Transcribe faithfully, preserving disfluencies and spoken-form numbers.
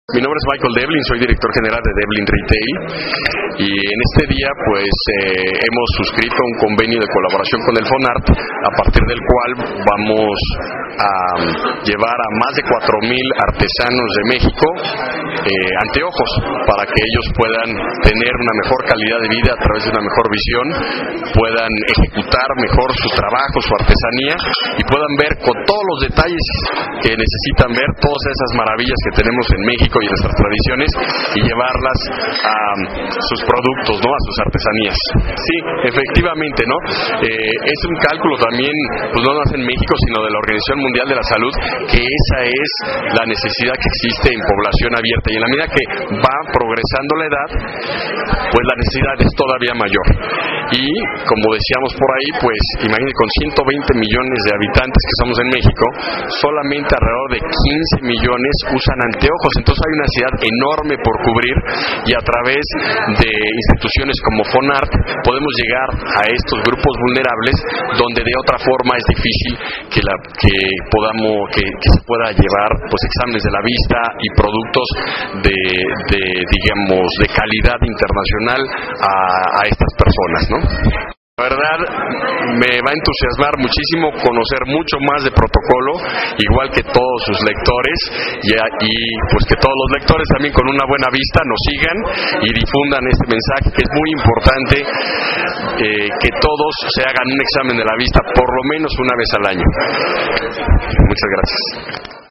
Mi nombre es Michael Devlin, soy director general de Devlin Retail y en este día pues eh, hemos suscrito un convenio de colaboración con el FONART, a partir del cual vamos a llevar a más de cuatro mil artesanos de México eh, anteojos para que ellos puedan tener una mejor calidad de vida a través de una mejor visión, puedan ejecutar mejor su trabajo, su artesanía y puedan ver con todos los detalles que necesitan ver, todas esas maravillas que tenemos en México y nuestras tradiciones, y llevarlas a sus productos, ¿no? A sus artesanías. Sí, efectivamente, ¿no? Eh, es un cálculo también, pues no más en México, sino de la Organización Mundial de la Salud, que esa es la necesidad que existe en población abierta, y en la medida que va progresando la edad, pues la necesidad es todavía mayor. Y como decíamos por ahí, pues imagínense, con ciento veinte millones de habitantes que somos en México, solamente alrededor de quince millones usan anteojos. Entonces hay una necesidad enorme por cubrir, y a través de instituciones como FONART podemos llegar a estos grupos vulnerables donde de otra forma es difícil que la que podamos que, que se pueda llevar pues exámenes de la vista y productos de, de digamos de calidad internacional a, a estas personas, ¿no? La verdad, me va a entusiasmar muchísimo conocer mucho más de protocolo, igual que todos sus lectores, y, y pues que todos los lectores también con una buena vista nos sigan y difundan este mensaje, que es muy importante eh, que todos se hagan un examen de la vista por lo menos una vez al año. Muchas gracias.